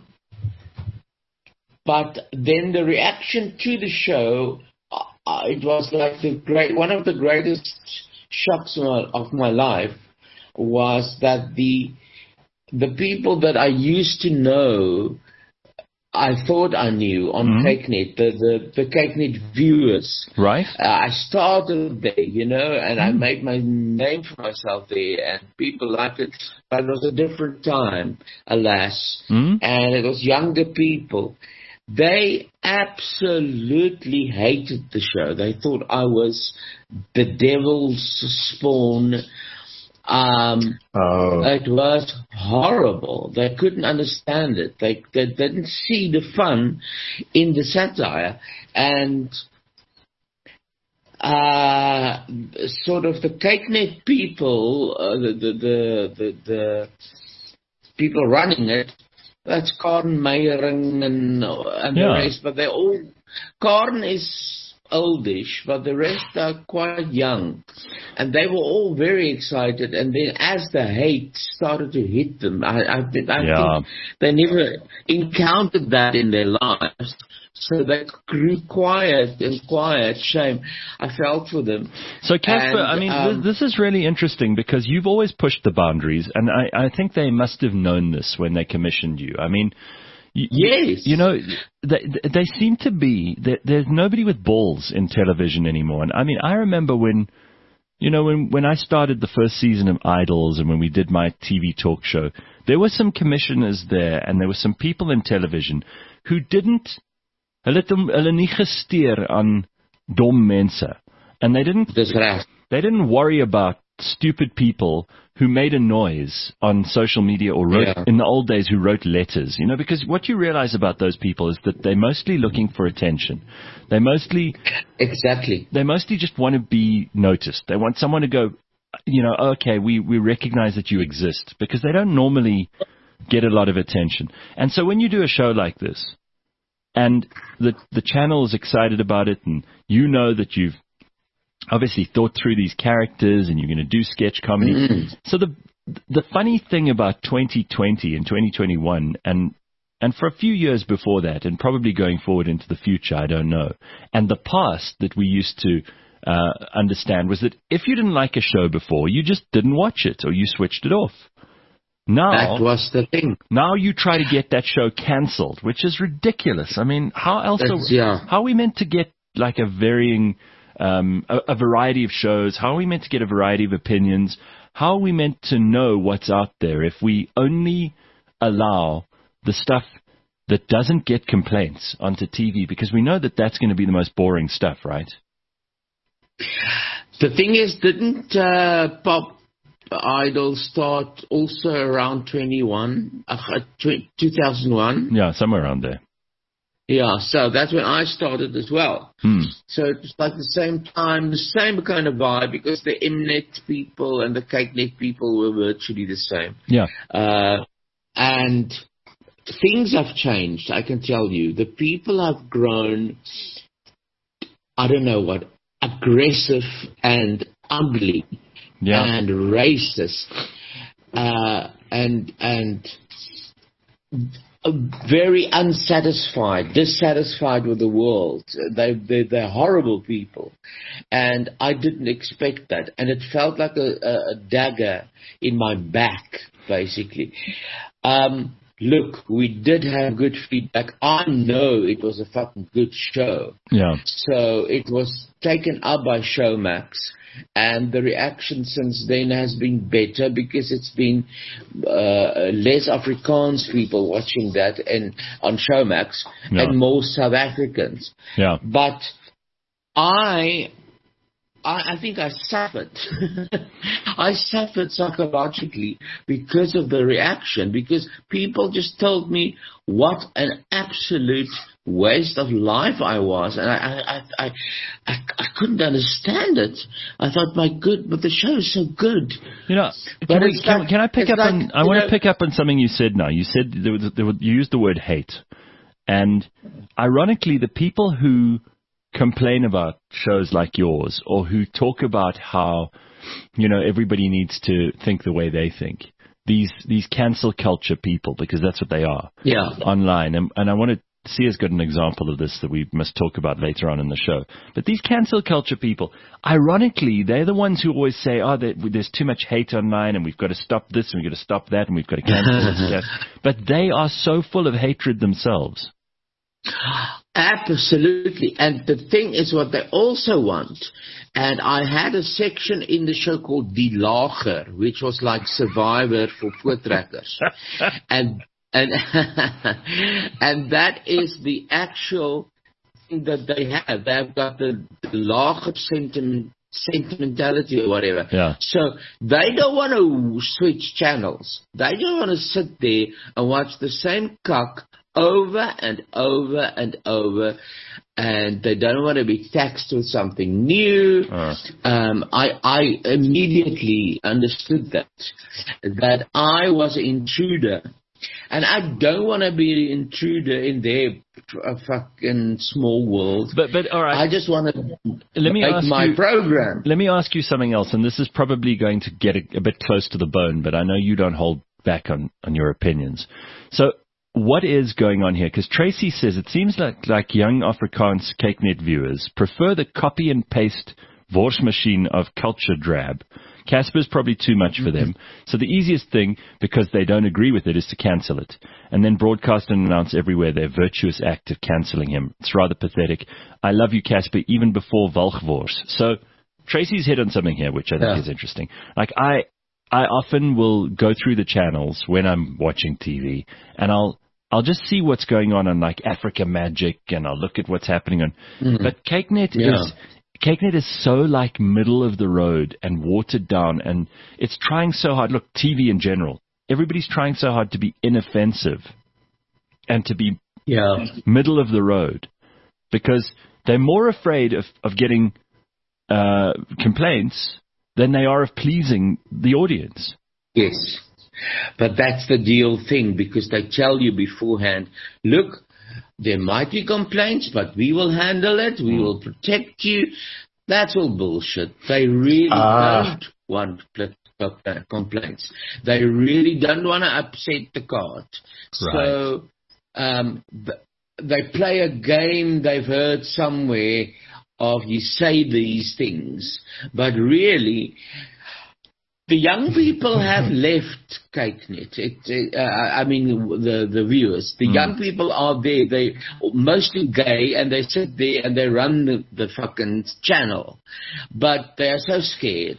but then the reaction to the show, uh, it was like the great one of the greatest shocks of my, of my life was that the the people that I used to know, I thought I knew on Mhm. CakeNet, the, the, the CakeNet viewers. Right? Uh, I started there, you know, and I made my name for myself there, and people liked it. But it was a different time, alas, Mm. and it was younger people. They absolutely hated the show. They thought I was the devil's spawn. Um, Oh, it was horrible. They couldn't understand it. They, they didn't see the fun in the satire. And uh, sort of the CakeNet people, uh, the, the, the, the, the people running it, that's Karen Meyering and, and Yeah. the rest, but they all, Karen is oldish, but the rest are quite young. And they were all very excited, and then as the hate started to hit them, I, I, think- I Yeah. think they never encountered that in their lives. So they grew quiet and quiet. Shame. I felt for them. So, Casper, And, I mean, um, th- this is really interesting because you've always pushed the boundaries, and I, I think they must have known this when they commissioned you. I mean, you, Yes. you know, they, they seem to be, there- there's nobody with balls in television anymore. And I mean, I remember when, you know, when, when I started the first season of Idols and when we did my T V talk show, there were some commissioners there and there were some people in television who didn't, hulle het hom- hulle nie gesteer aan dom mense. And they didn't Dis reg. they didn't worry about stupid people who made a noise on social media or wrote Yeah. in the old days who wrote letters, you know, because what you realize about those people is that they're mostly looking for attention. They mostly Exactly. they mostly just want to be noticed. They want someone to go, you know, okay, we, we recognize that you exist, because they don't normally get a lot of attention. And so when you do a show like this, and the the channel is excited about it, and you know that you've obviously thought through these characters and you're going to do sketch comedy. Mm. So the the funny thing about twenty twenty and twenty twenty-one, and and for a few years before that, and probably going forward into the future, I don't know, and the past that we used to uh, understand was that if you didn't like a show before, you just didn't watch it or you switched it off. Now, That was the thing. now you try to get that show cancelled, which is ridiculous. I mean, how else are, That's- yeah. how are we meant to get like a varying, um, a, a variety of shows? How are we meant to get a variety of opinions? How are we meant to know what's out there if we only allow the stuff that doesn't get complaints onto T V? Because we know that that's going to be the most boring stuff, right? The thing is, didn't uh, Pop Idol start also around twenty-one, uh, tw- two thousand one? Yeah, somewhere around there. Yeah, so that's when I started as well. Hmm. So it was like the same time, the same kind of vibe, because the Mnet people and the CakeNet people were virtually the same. Yeah. Uh, and things have changed, I can tell you. The people have grown, I don't know what, aggressive and ugly. Yeah. And racist, uh, and and very unsatisfied, dissatisfied with the world. They, they, they're horrible people. And I didn't expect that. And it felt like a, a dagger in my back, basically. Um, look, we did have good feedback. I know it was a fucking good show. Yeah. So it was taken up by Showmax. And the reaction since then has been better because it's been uh, less Afrikaans people watching that and on Showmax yeah. and more South Africans. Yeah. But I, I, I think I suffered. I suffered psychologically because of the reaction, because people just told me what an absolute waste of life I was, and I I, I I I couldn't understand it. I thought, my good, but the show is so good. You know, But can, we, it's can, like- can I pick it's up like, on? I you want know- to pick up on something you said. Now, you said there was, there was, you used the word hate, and ironically, the people who complain about shows like yours, or who talk about how, you know, everybody needs to think the way they think. These these cancel culture people, because that's what they are. Yeah. Online, and, and I want to. Sia's got an example of this that we must talk about later on in the show. But these cancel culture people, ironically, they're the ones who always say, oh, there's too much hate online and we've got to stop this and we've got to stop that and we've got to cancel this stuff. But they are so full of hatred themselves. Absolutely. And the thing is what they also want. And I had a section in the show called Die Lager, which was like Survivor for voortrekkers. and And and that is the actual thing that they have. They've got the, the lager sentiment, sentimentality or whatever. Yeah. So they don't want to switch channels. They don't want to sit there and watch the same cock over and over and over. And they don't want to be taxed with something new. Uh. Um, I, I immediately understood that, that I was an intruder. And I don't want to be an intruder in their uh, fucking small world. But but all right. I just want to Let me make ask my you, program. Let me ask you something else, and this is probably going to get a, a bit close to the bone, but I know you don't hold back on, on your opinions. So what is going on here? Because Tracy says it seems like, like young Afrikaans Cakenet viewers prefer the copy and paste Wors machine of culture drab. Casper's probably too much for them. So the easiest thing, because they don't agree with it, is to cancel it. And then broadcast and announce everywhere their virtuous act of cancelling him. It's rather pathetic. I love you, Casper, even before Walchwors. So Tracy's hit on something here, which I think Yeah. is interesting. Like, I I often will go through the channels when I'm watching T V, and I'll I'll just see what's going on on, like, Africa Magic, and I'll look at what's happening on... Mm. But Cakenet Yeah. is... Cakenet is so like middle of the road and watered down, and it's trying so hard. Look, T V in general, everybody's trying so hard to be inoffensive and to be Yeah. middle of the road because they're more afraid of, of getting uh, complaints than they are of pleasing the audience. Yes. But that's the deal thing, because they tell you beforehand, look, there might be complaints, but we will handle it. We will protect you. That's all bullshit. They really Ah. don't want pl- uh, complaints. They really don't want to upset the cart. So um, th- they play a game they've heard somewhere of you say these things, but really... The young people have left Cakenet. It, it, uh, I mean, the the viewers. The mm. young people are there. They mostly gay, and they sit there and they run the, the fucking channel. But they are so scared.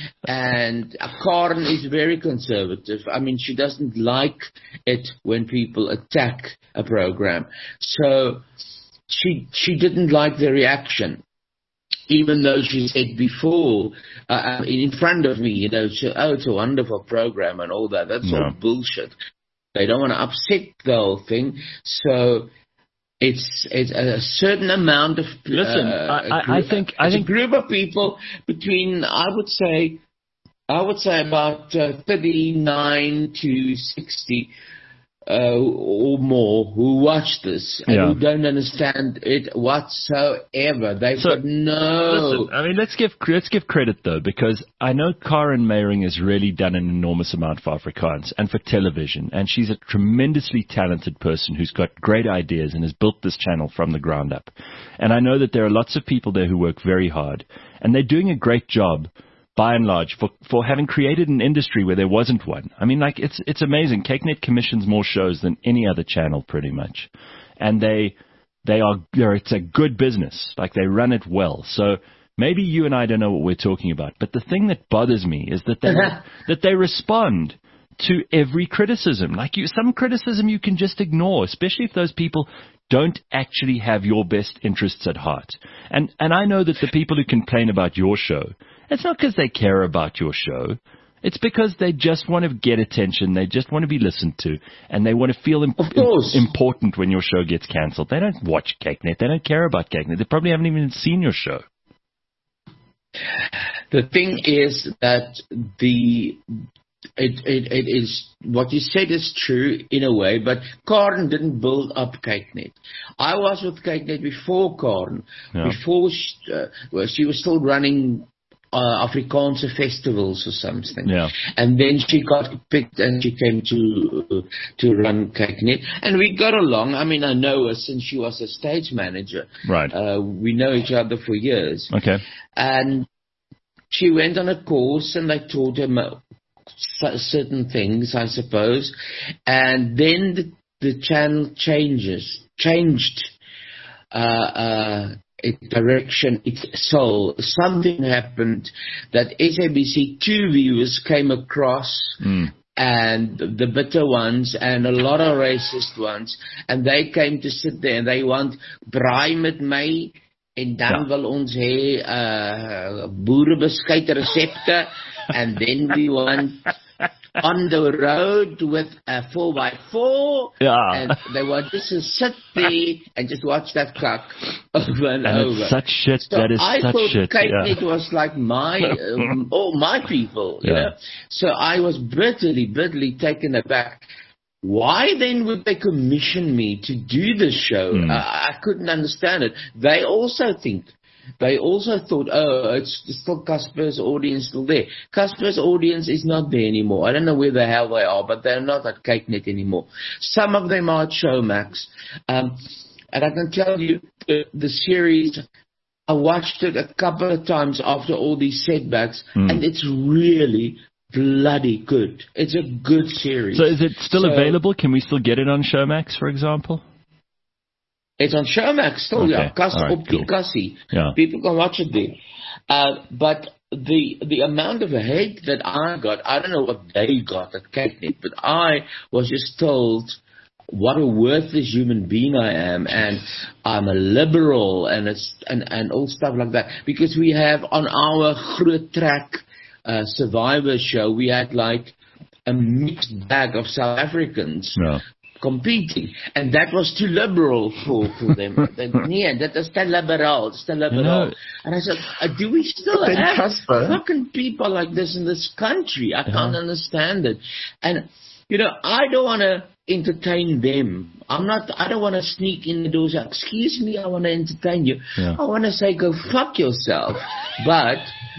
And Karen is very conservative. I mean, she doesn't like it when people attack a program. So she she didn't like the reaction. Even though she said before, uh, in front of me, you know, she, oh, it's a wonderful program and all that. That's no. all bullshit. They don't want to upset the whole thing. So it's it's a certain amount of... Listen, uh, I, I, I think... I think a group of people between, I would say, I would say about uh, thirty-nine to sixty uh, or more who watch this and Yeah. who don't understand it whatsoever. They've So, got no. Listen, I mean, let's give let's give credit though, because I know Karen Meyering has really done an enormous amount for Afrikaans and for television, and she's a tremendously talented person who's got great ideas and has built this channel from the ground up. And I know that there are lots of people there who work very hard, and they're doing a great job, by and large, for for having created an industry where there wasn't one. I mean, like, it's it's amazing. CakeNet commissions more shows than any other channel, pretty much, and they they are they're, it's a good business. Like, they run it well. So maybe you and I don't know what we're talking about, but the thing that bothers me is that they that they respond to every criticism. Like, you, some criticism you can just ignore, especially if those people don't actually have your best interests at heart. And and I know that the people who complain about your show, it's not because they care about your show. It's because they just want to get attention. They just want to be listened to, and they want to feel imp- Of course. important when your show gets cancelled. They don't watch CakeNet. They don't care about CakeNet. They probably haven't even seen your show. The thing is that the it, it it is what you said is true in a way, but Karen didn't build up CakeNet. I was with CakeNet before Karen, Yeah. before she, uh, well, she was still running uh, Afrikaanse festivals or something. Yeah. And then she got picked and she came to uh, to run CakeNet, and we got along. I mean, I know her since she was a stage manager. Right. Uh, we know each other for years. Okay. And she went on a course, and they taught her mo- certain things, I suppose. And then the, the channel changes, changed uh, uh, its direction, its soul. Something happened that S A B C two viewers came across. Mm. And the bitter ones and a lot of racist ones. And they came to sit there and they want braai met my. En dan Ja. wil ons hê uh, boerebeskuit resepte, and then we want on the road with a four by four, Yeah. and they want just to sit there and just watch that cock over and, And over. it's such shit. So That is I such thought shit. CakeNet Yeah. was like my, um, all my people, you Yeah. know. So I was bitterly, bitterly taken aback. Why then would they commission me to do this show? Mm. I, I couldn't understand it. They also think, they also thought, oh, it's still Casper's audience still there. Casper's audience is not there anymore. I don't know where the hell they are, but they're not at CakeNet anymore. Some of them are at Showmax. Um, and I can tell you, the, the series, I watched it a couple of times after all these setbacks, Mm. and it's really bloody good. It's a good series. So is it still So- available? Can we still get it on Showmax, for example? It's on Showmax still, Okay. yeah. Kas- All right, op cool. Cassie. Yeah. People can watch it there. Uh, but the the amount of hate that I got, I don't know what they got at CakeNet, but I was just told what a worthless human being I am, and I'm a liberal, and it's and, and all stuff like that. Because we have on our Groot Track uh, Survivor show, we had like a mixed bag of South Africans No. competing, and that was too liberal for, for them. They, nee, that is te liberaal, it's te liberaal. You know- And I said, uh, do we still But then, have Casper- fucking people like this in this country? I can't understand it. And, you know, I don't want to entertain them. I'm not, I don't want to sneak in the doors. Excuse me, I want to entertain you. Yeah. I want to say, go fuck yourself. But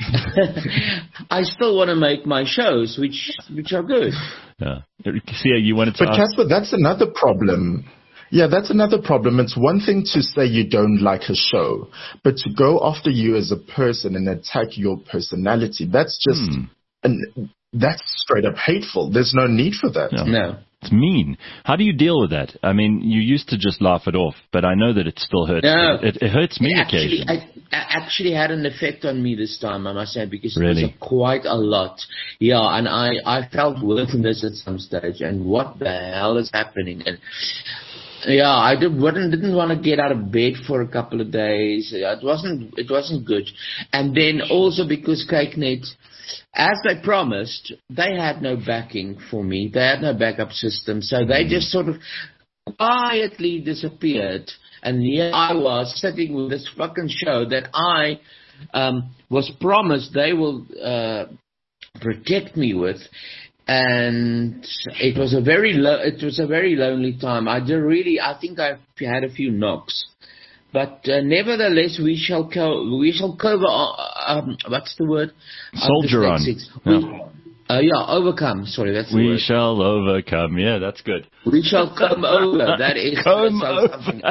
I still want to make my shows, which, which are good. Yeah. Sia, you wanted to But ask? Casper, that's another problem. Yeah, that's another problem. It's one thing to say you don't like a show, but to go after you as a person and attack your personality, that's just, Hmm. an, that's straight up hateful. There's no need for that. Yeah. No. It's mean. How do you deal with that? I mean, you used to just laugh it off, but I know that it still hurts. No. It, it hurts me It actually, occasionally. I, I actually had an effect on me this time, I must say, because Really? it was a, quite a lot. Yeah, and I, I felt worthless at some stage, and what the hell is happening? And yeah, I did, wouldn't, didn't want to get out of bed for a couple of days. It wasn't, it wasn't good. And then also because CakeNet, as they promised, they had no backing for me. They had no backup system. So they just sort of quietly disappeared. And here I was sitting with this fucking show that I um, was promised they will uh, protect me with. and it was a very lo- it was a very lonely time. I did really, I think I had a few knocks, but uh, nevertheless, we shall co- we shall cover. Uh, um, what's the word? Soldier on. We, yeah. Uh, yeah, overcome. Sorry, that's the we word. shall overcome. Yeah, that's good. We shall come over. That is come over.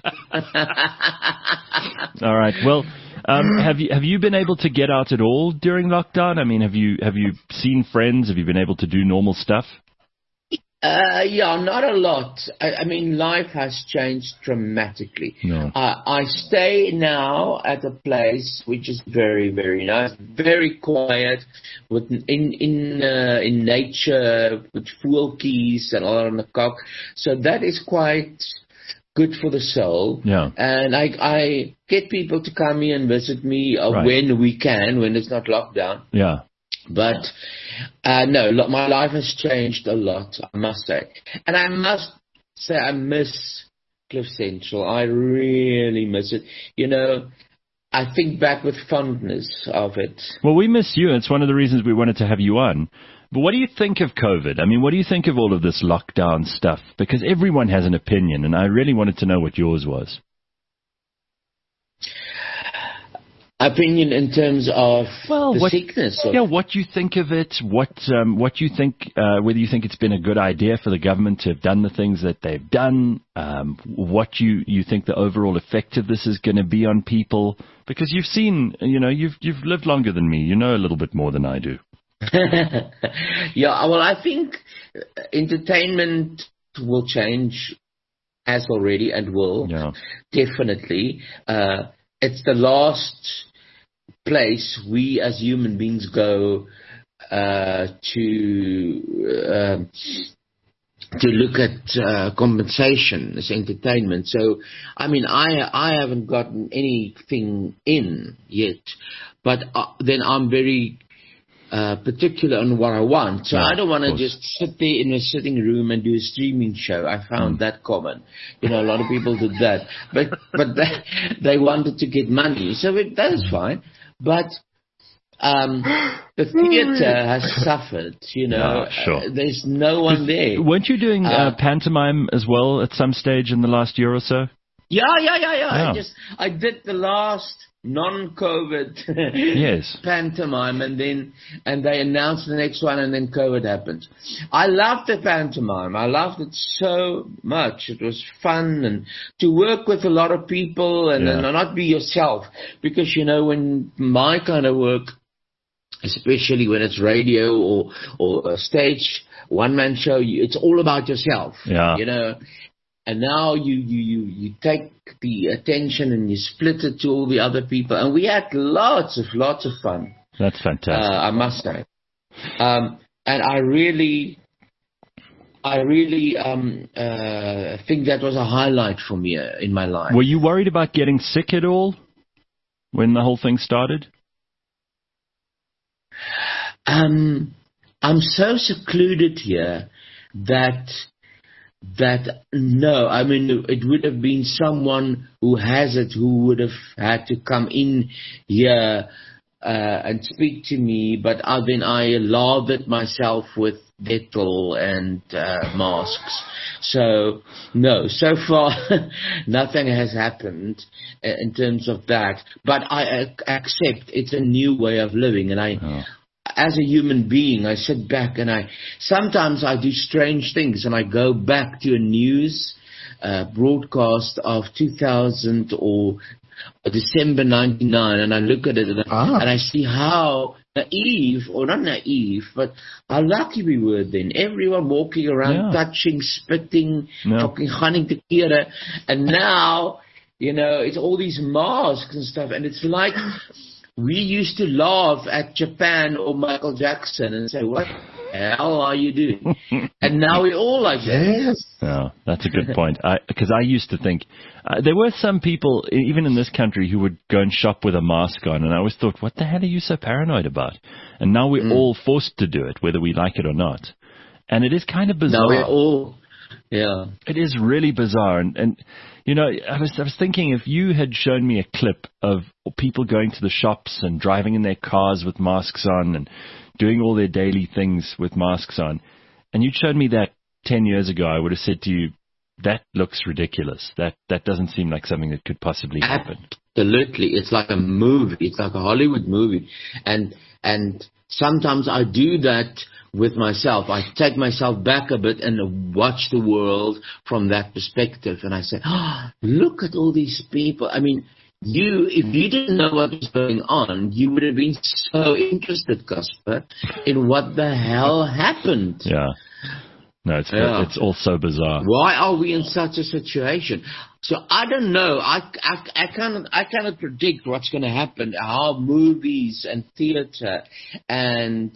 All right. Well, um, have you have you been able to get out at all during lockdown? I mean, have you have you seen friends? Have you been able to do normal stuff? Uh, yeah, not a lot. I, I mean, life has changed dramatically. No. Uh, I stay now at a place which is very, very nice, very quiet, with in in uh, in nature, with voeltjies and all on the cock. So that is quite good for the soul. Yeah. And I I get people to come here and visit me uh, Right. when we can, when it's not lockdown. Yeah. But uh, no, look, my life has changed a lot, I must say. And I must say I miss Cliff Central. I really miss it. You know, I think back with fondness of it. Well, we miss you. It's one of the reasons we wanted to have you on. But what do you think of COVID? I mean, what do you think of all of this lockdown stuff? Because everyone has an opinion, and I really wanted to know what yours was. Opinion in terms of Well, the what, sickness. Of, yeah, what you think of it, what um, what you think, uh, whether you think it's been a good idea for the government to have done the things that they've done, um, what you, you think the overall effect of this is going to be on people, because you've seen, you know, you've you've lived longer than me, you know a little bit more than I do. Yeah, well, I think entertainment will change, as already, and will Yeah. definitely. Uh, it's the last place we as human beings go uh, to uh, to look at uh, compensation as entertainment. So, I mean, I I haven't gotten anything in yet, but uh, then I'm very uh, particular on what I want. So Yeah, I don't want of to course. just sit there in a sitting room and do a streaming show. I found that common. You know, a lot of people did that, but but they, they wanted to get money, so it, that is fine. But um, the theatre has suffered. You know, Yeah, sure. Uh, there's no one there. Weren't you doing uh, Uh, pantomime as well at some stage in the last year or so? Yeah, yeah, yeah, yeah. Yeah. I just I did the last non-COVID Yes. pantomime, and then and they announced the next one, and then COVID happened. I loved the pantomime. I loved it so much. It was fun, and to work with a lot of people, and, Yeah. and not be yourself, because you know when my kind of work, especially when it's radio or or a stage one man show, you- it's all about yourself. Yeah. You know. And now you, you, you, you take the attention and you split it to all the other people. And we had lots of, lots of fun, That's uh, fantastic. I must say. Um, and I really, I really um, uh, think that was a highlight for me uh, in my life. Were you worried about getting sick at all when the whole thing started? Um, I'm so secluded here that that no, I mean it would have been someone who has it who would have had to come in here uh, and speak to me, but uh, then I lathered myself with Dettol and uh, masks. So no, so far nothing has happened uh, in terms of that. But I uh, accept it's a new way of living, and I. Oh. As a human being, I sit back and I sometimes I do strange things, and I go back to a news uh, broadcast of two thousand or December ninety-nine, and I look at it and, Ah. and I see how naive, or not naive, but how lucky we were then. Everyone walking around, Yeah. touching, spitting, Yeah. talking, hunting te kere, and now, you know, it's all these masks and stuff, and it's like. We used to laugh at Japan or Michael Jackson and say, what the hell are you doing? And now we're all like that. Yes. Yeah, that's a good point. Because I, I used to think uh, there were some people, e- even in this country, who would go and shop with a mask on, and I always thought, what the hell are you so paranoid about? And now we're Mm. all forced to do it, whether we like it or not. And it is kind of bizarre. Now we're all, yeah. It is really bizarre. And, and you know, I was, I was thinking if you had shown me a clip of people going to the shops and driving in their cars with masks on and doing all their daily things with masks on, and you'd shown me that ten years ago, I would have said to you, that looks ridiculous. That that doesn't seem like something that could possibly happen. Absolutely. It's like a movie. It's like a Hollywood movie. And and sometimes I do that with myself. I take myself back a bit and watch the world from that perspective. And I say, oh, look at all these people. I mean, you, if you didn't know what was going on, you would have been so interested, Casper, in what the hell happened. Yeah. No, it's Yeah. it's all so bizarre. Why are we in such a situation? So I don't know. I, I, I cannot I cannot predict what's going to happen. How movies and theater and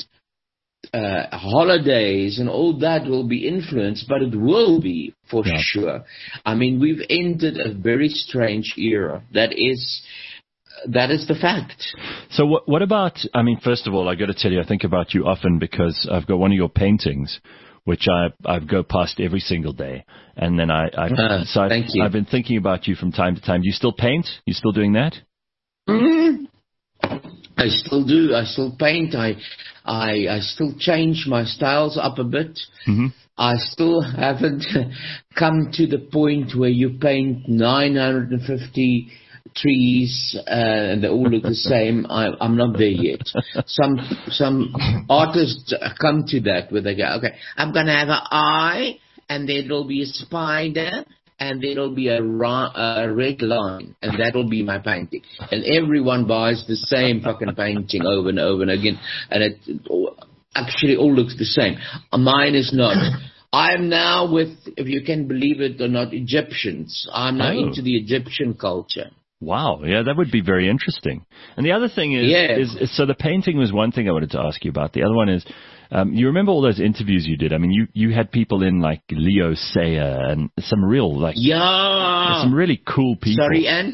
uh, holidays and all that will be influenced, but it will be for Yeah. sure. I mean, we've entered a very strange era. That is that is the fact. So what what about? I mean, first of all, I got to tell you, I think about you often because I've got one of your paintings, which I I go past every single day, and then I, I Uh, so I've, thank you. I've been thinking about you from time to time. Do you still paint? You still doing that? Mhm. I still do. I still paint. I, I, I still change my styles up a bit. Mhm. I still haven't come to the point where you paint nine hundred fifty trees uh, and they all look the same. I, I'm not there yet. Some some artists come to that where they go, okay, I'm going to have an eye, and then there'll be a spider, and there'll be a, ri- a red line, and that'll be my painting. And everyone buys the same fucking painting over and over and again, and it, it all, actually all looks the same. Mine is not. I am now with, if you can believe it or not, Egyptians. I'm now Oh. into the Egyptian culture. Wow, yeah, that would be very interesting. And the other thing is, Yeah. is, is so the painting was one thing I wanted to ask you about. The other one is, um, you remember all those interviews you did? I mean, you, you had people in like Leo Sayer and some real, like, Yeah. some really cool people. Sorry, and?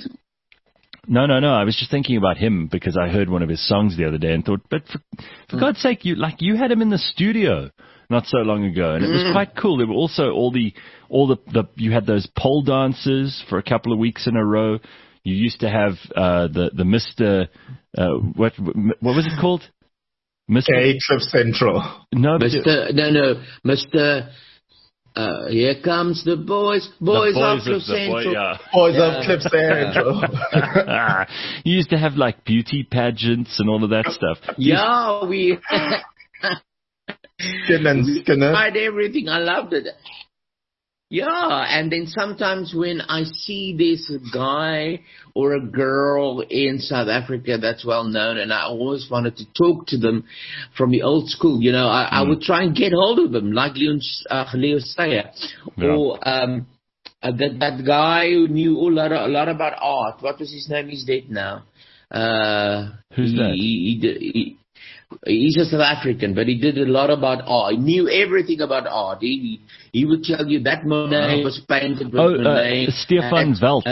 No, no, no. I was just thinking about him because I heard one of his songs the other day and thought, but for, for God's sake, you like you had him in the studio not so long ago, and it was quite cool. There were also all the all the, the you had those pole dances for a couple of weeks in a row. You used to have uh, the the Mister Uh, what what was it called? Mister Gay Cliff Central. No, but Mister No, no, Mister Uh, here comes the boys, boys, the of boys Cliff of the boy, Central. yeah. Boys of Cliff Central. You used to have like beauty pageants and all of that stuff. Yeah, we Skin and Skinner. tried everything. I loved it. Yeah, and then sometimes when I see this guy or a girl in South Africa that's well known, and I always wanted to talk to them from the old school, you know, I, I would try and get hold of them, like Leon, uh, Leo Sayer, Yeah. or um, uh, that that guy who knew a lot, a lot about art. What was his name? He's dead now. Uh, Who's he, that? He, he, did- he, He's a South African, but he did a lot about art. He knew everything about art. He he would tell you that Monet was painted with Oh, Monet. uh, Stefan Uh, Weltz.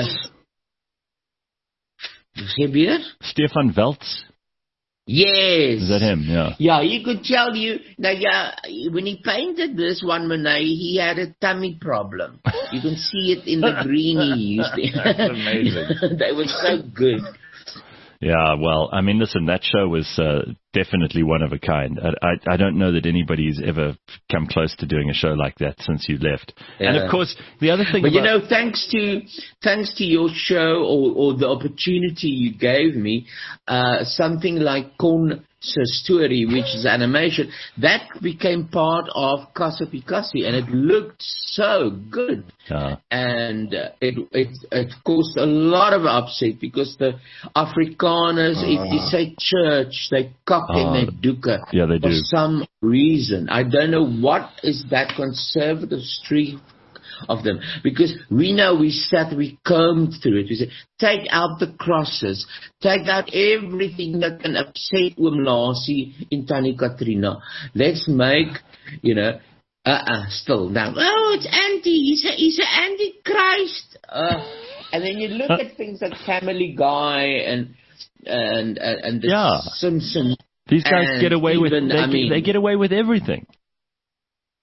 uh, Sê weer? Stefan Weltz. Yes. Is that him? Yeah. Yeah, he could tell you. Now, yeah, when he painted this one Monet, he had a tummy problem. You can see it in the green he used. That's amazing. They were so good. Yeah, well, I mean, listen, that show was uh, definitely one of a kind. I, I, I don't know that anybody's ever come close to doing a show like that since you left. And Yeah. of course, the other thing But you about- know, thanks to thanks to your show or, or the opportunity you gave me, uh, something like Kon se story, which is animation, that became part of Casa Picasso, and it looked so good. Yeah. And uh, it, it it caused a lot of upset because the Afrikaners, if you say church, they cock in Ah. their dukkha Yeah, they for do. some reason. I don't know what is that conservative streak of them, because we know we sat, we combed through it. We said, take out the crosses, take out everything that can upset Oomlasie in Tannie Katrina. Let's make, you know, uh-uh, still now. Oh, it's anti. He's a he's an antichrist. Uh, and then you look at things like Family Guy and and and, and the Yeah. Simpsons. These guys And get away with even, they, I mean- they get away with everything.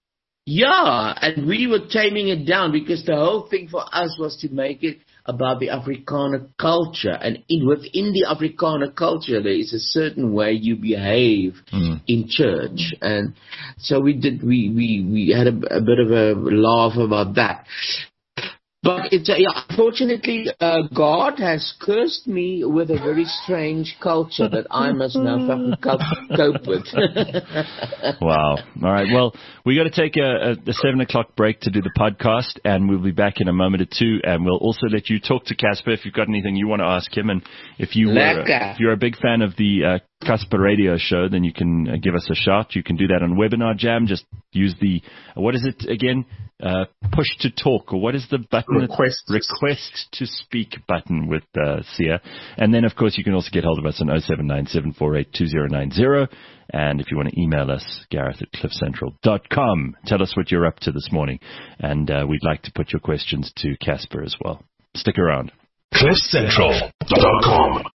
Yeah, and we were taming it down because the whole thing for us was to make it about the Afrikaner culture. And in, within the Afrikaner culture, there is a certain way you behave mm. in church. And so we did, we, we, we had a, a bit of a laugh about that. But it's, uh, yeah, unfortunately, uh, God has cursed me with a very strange culture that I must now fucking cope, cope with. Wow. All right. Well, we got to take a, a, a seven o'clock break to do the podcast, and we'll be back in a moment or two. And we'll also let you talk to Casper if you've got anything you want to ask him. And if you were, if you're a big fan of the uh, Casper Radio Show, then you can uh, give us a shout. You can do that on Webinar Jam. Just use the uh, what is it again? Uh, push to talk, or what is the button? Request. Request to speak button with uh, Sia. And then, of course, you can also get hold of us on oh seven nine seven four eight two oh nine oh. And if you want to email us, Gareth at cliff central dot com. Tell us what you're up to this morning. And uh, we'd like to put your questions to Casper as well. Stick around. cliff central dot com